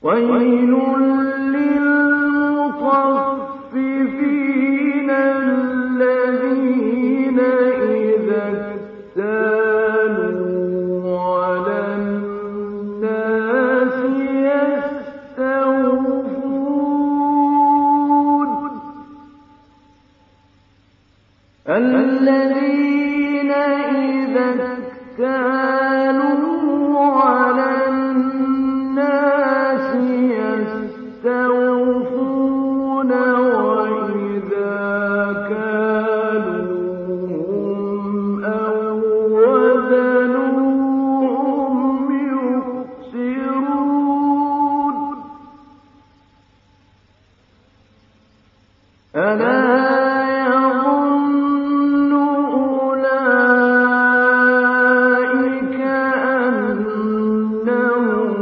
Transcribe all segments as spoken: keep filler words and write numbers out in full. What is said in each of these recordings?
ويل للمطففين الذين إذا اكتالوا على الناس يستوفون الذين إذا اكتالوا على الناس يستوفون وإذا كالوهم أو وزنوهم يخسرون ألا يظن أولئك أنهم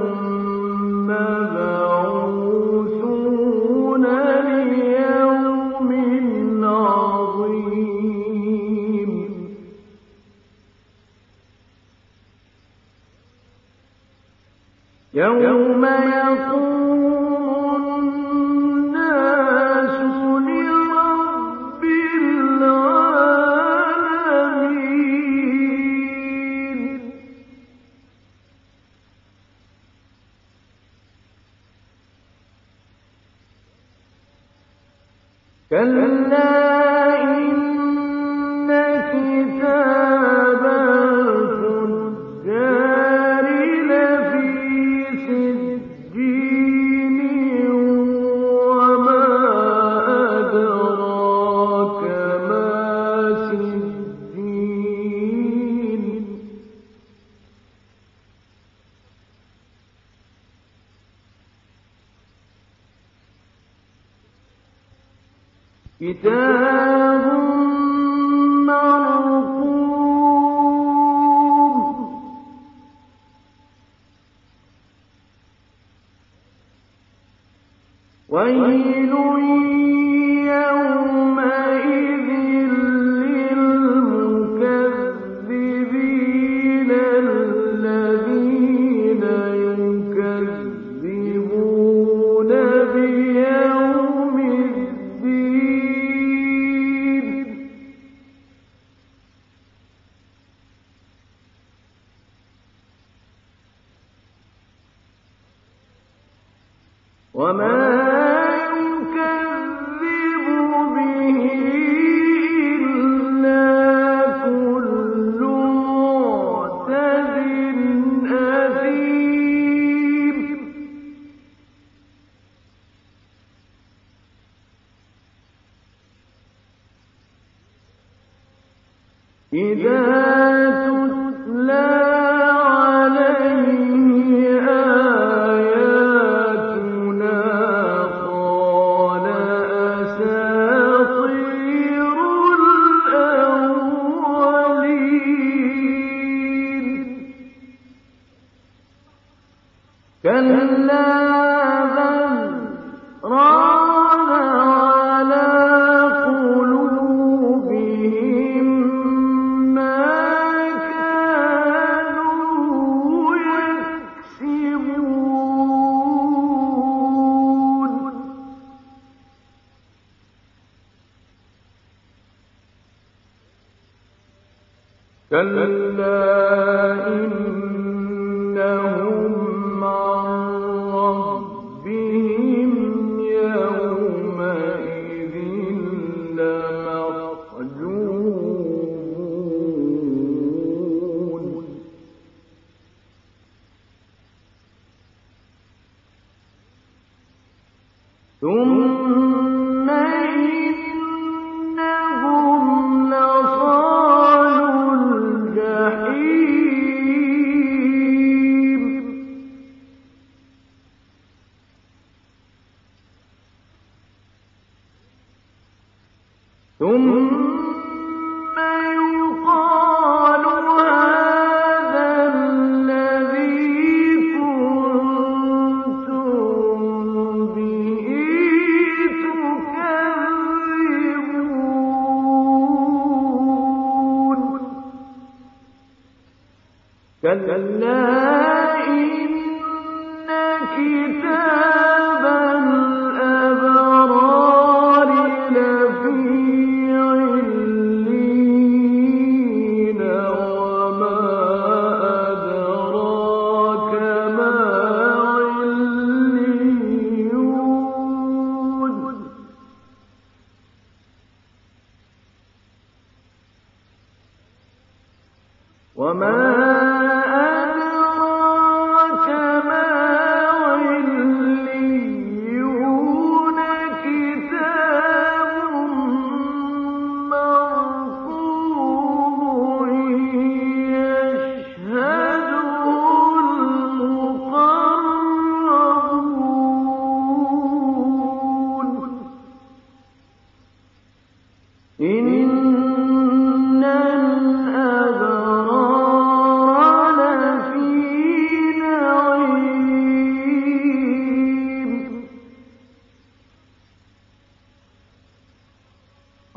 مبعوثون ليوم عظيم يوم يقوم الناس لرب العالمين كلا إن كتاب الفجار لفي سجين وما أدراك ما سجين كتاب مرقوم ويل يومئذ للمكذبين الذين يكذبون بيوم الدين وما يكذب به إلا كل معتد أثيم إذا تتلى عليه آياتنا قال أساطير الأولين كلا بل ران على قلوبهم ما كانوا يكسبون كلا إنهم عن ربهم يومئذ لمحجوبون ثم إنهم لصالو الجحيم ثم يقال هذا الذي كنتم به تكذبون كلا إن كتاب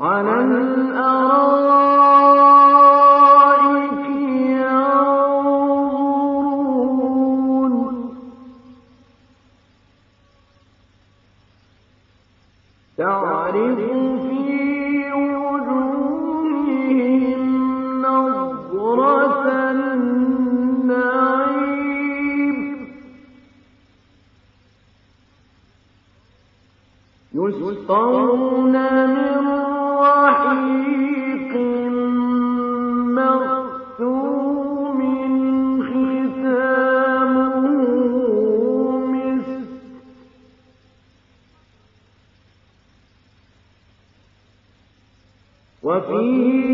عَلَى الْأَرَائِكِ يَنظُرُونَ تَعْرِفُ فِي وُجُوهِهِمْ نَضْرَةَ النَّعِيمِ يُسْقَوْنَ مِن رَّحِيقٍ مَّخْتُومٍ خِتَامُهُ مِسْكٌ وَفِي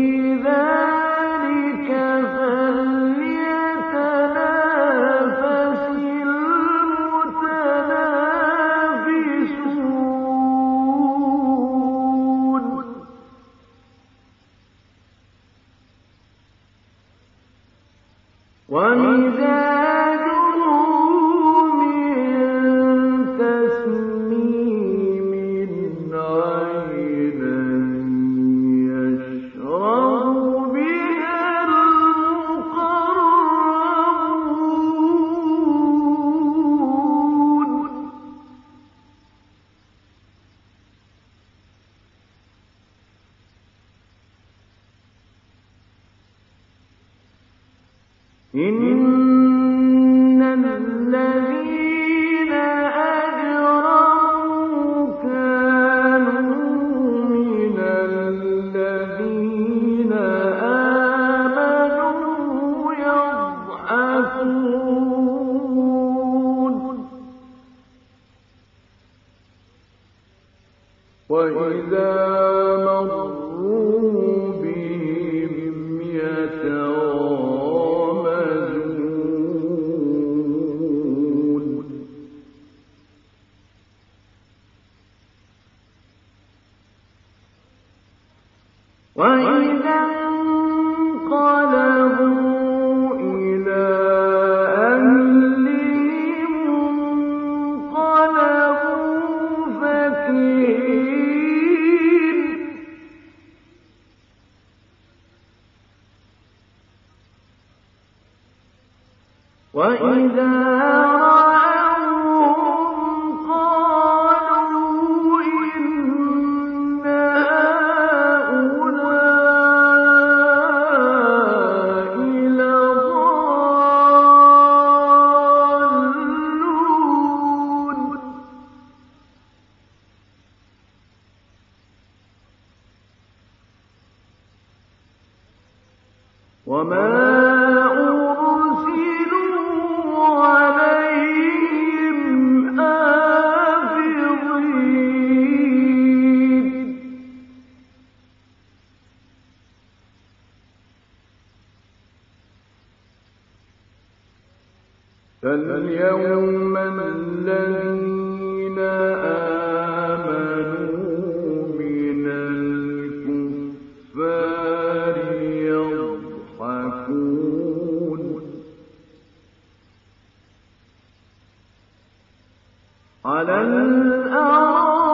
ذَلِكَ فَلْيَتَنَافَسِ الْمُتَنَافِسُونَ وَمِزَاجُهُ مِن تَسْنِيمٍ عَيْنًا يَشْرَبُ بِهَا الْمُقَرَّبُونَ إِنَّ الَّذِينَ أَجْرَمُوا كَانُوا مِنَ الَّذِينَ آمَنُوا يَضْحَكُونَ وَإِذَا مَرُّوا بِهِمْ يَتَغَامَزُونَ وَإِذَا انقَلَبُوا إِلَىٰ أَهْلِهِمُ انقَلَبُوا فَكِهِينَ وَإِذَا رَأَوْهُمْ قَالُوا إِنَّ هَٰؤُلَاءِ لَضَالُّونَ وَمَا أُرْسِلُوا عَلَيْهِمْ حَافِظِينَ فَالْيَوْمَ الَّذِينَ آمَنُوا مِنَ الْكُفَّارِ يَضْحَكُونَ عَلَى الْأَرَائِكِ